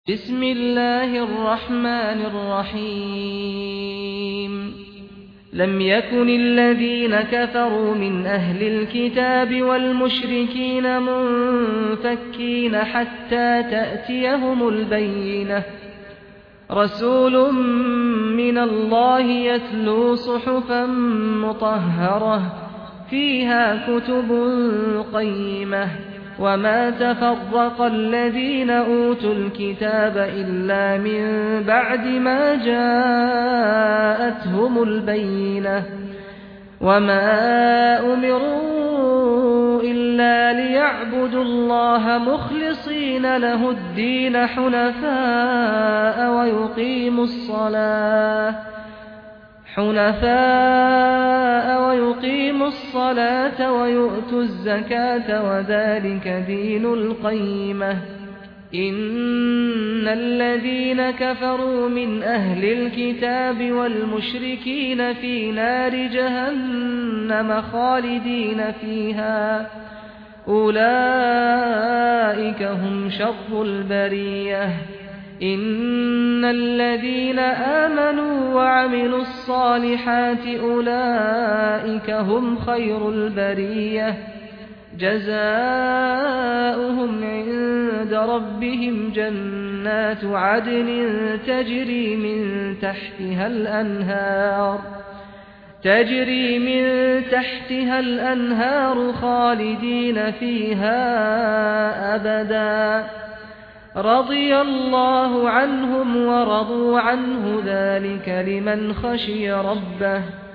بسم الله الرحمن الرحيم لم يكن الذين كفروا من أهل الكتاب والمشركين منفكين حتى تأتيهم البينة رسول من الله يتلو صحفا مطهرة فيها كتب قيمة وما تفرق الذين أوتوا الكتاب إلا من بعد ما جاءتهم البينة وما أمروا إلا ليعبدوا الله مخلصين له الدين حنفاء ويقيموا الصلاة ويؤتوا الزكاة وذلك دين القيمة إن الذين كفروا من أهل الكتاب والمشركين في نار جهنم خالدين فيها أولئك هم شر البرية إن الذين آمنوا وعملوا الصالحات أولئك هم خير البرية جزاؤهم عند ربهم جنات عدن تجري من تحتها الأنهار خالدين فيها أبدا رضي الله عنهم ورضوا عنه ذلك لمن خشي ربه